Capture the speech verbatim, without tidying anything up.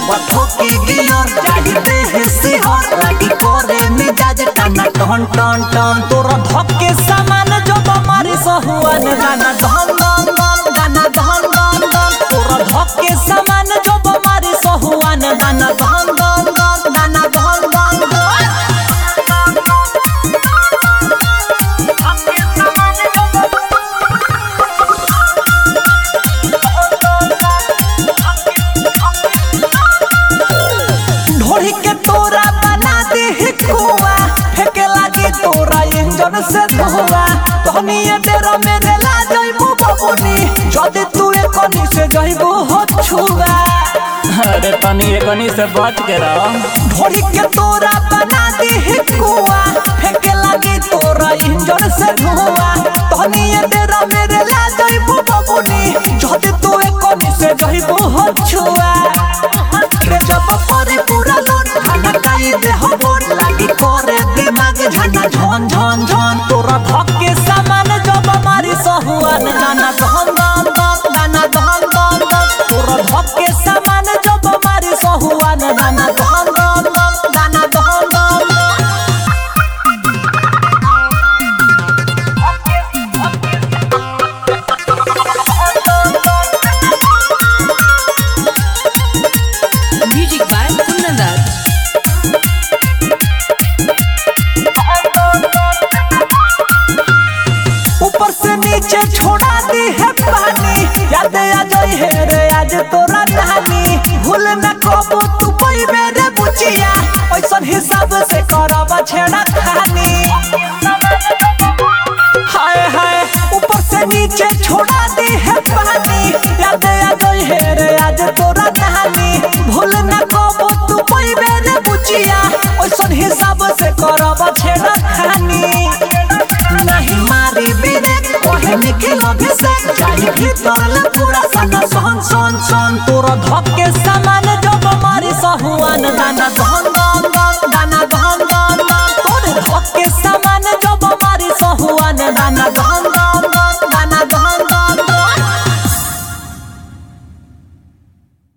जब ठोकी गियर चाहिए है सिहर लागी करे मिजाज टाना टन टन टन तोरा धक्के सामान जब मारी सहुआन गाना धन धन धन गाना धन धन धन तोरा धक्के सामान जब मारी सहुआन गाना धन धन धन गाना धन धन धन ढोरी के तोरा बना दे कुआ फेंके लागी तोरा इंजन से धुआ तहनी तेरा मेरे ला जइबू बबुनी जदि तू एकनी से जइबू हो छुआ अरे तनी एकनी से बच के रह। ढोरी के तोरा बना दे कुआ फेंके लागी तोरा इंजन से धुआ तहनी तेरा मेरे ला जइबू बबुनी जदि तू एकनी से जइबू हो छुआ रे जब परे पूरा लोट खाना काई दे हो बोट लागी करे दिमाग झना झन झन झन तोरा धक्के सामान जब मारी सहुआन गाना धन धन धन गाना धन धन धन तोरा धक्के सामान जब मारी सहुआन गाना धन धन धन गाना धन धन Music by Kunandar. ऊपर से नीचे छोड़ा दी है पानी याद आ जाई है रे आज तोरा नानी भूल न कबो तू कोई मेरे बुचिया ऐसन हिसाब से करब छेड़ा खानी हाय हाय ऊपर से नीचे छोड़ा दी है पानी याद आ जाई है रे आज तोरा नानी भूल न कबो तू कोई मेरे बुचिया ऐसन हिसाब से करब छेड़ा खानी नहीं मारी बिरे ओहे निखिल अभिषेक चाहिए भीतर पूरा सना सोहन सोन सोन तोरा धक्के सामान जब मारी सहुआन गाना धन